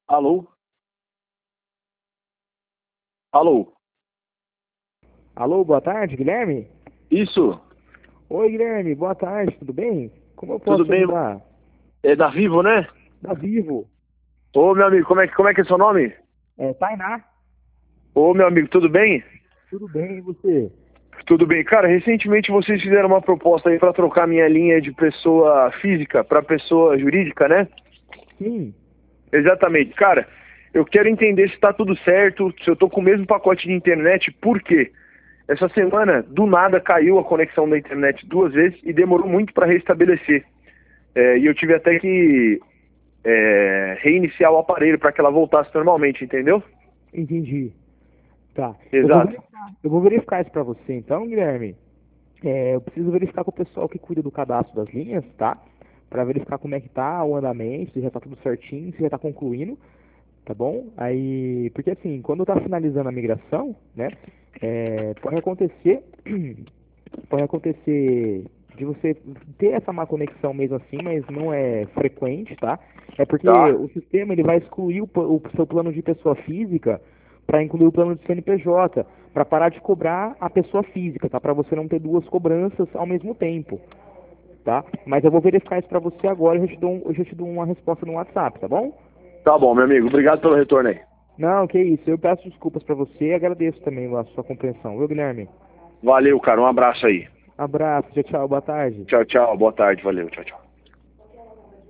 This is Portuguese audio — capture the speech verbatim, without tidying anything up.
Alô? Alô? Alô, boa tarde, Guilherme? Isso? Oi, Guilherme, boa tarde, tudo bem? Como eu Tudo posso te bem? ajudar? É da Vivo, né? Da Vivo. Ô, meu amigo, como é, que- como é que é seu nome? É, Tainá, Ô, meu amigo, tudo bem? tudo bem, e você? Tudo bem. Cara, recentemente vocês fizeram uma proposta aí para trocar minha linha de pessoa física para pessoa jurídica, né? Sim, Exatamente. Cara, eu quero entender se está tudo certo, se eu tô com o mesmo pacote de internet, por quê? Essa semana, do nada, caiu a conexão da internet duas vezes e demorou muito para restabelecer. É, e eu tive até que é, reiniciar o aparelho para que ela voltasse normalmente, entendeu? entendi. Tá, eu vou Exato. verificar, eu vou verificar isso pra você então, Guilherme. É, eu preciso verificar com o pessoal que cuida do cadastro das linhas, tá? Pra verificar como é que tá o andamento, se já tá tudo certinho, se já tá concluindo, tá bom? Aí, porque assim, quando tá finalizando a migração, né, é, pode acontecer pode acontecer de você ter essa má conexão mesmo assim, mas não é frequente, tá? É porque Tá? o sistema ele vai excluir o, pla- o seu plano de pessoa física para incluir o plano de C N P J, para parar de cobrar a pessoa física, tá? Para você não ter duas cobranças ao mesmo tempo, tá? Mas eu vou verificar isso para você agora e eu já te dou, um- eu já te dou uma resposta no WhatsApp, tá bom? Tá bom, meu amigo. Obrigado pelo retorno aí. Não, que isso. Eu peço desculpas para você e agradeço também a sua compreensão, viu, Guilherme? Valeu, cara. Um abraço aí. Abraço, tchau, tchau, boa tarde. Tchau, tchau. Boa tarde. Valeu. Tchau, tchau.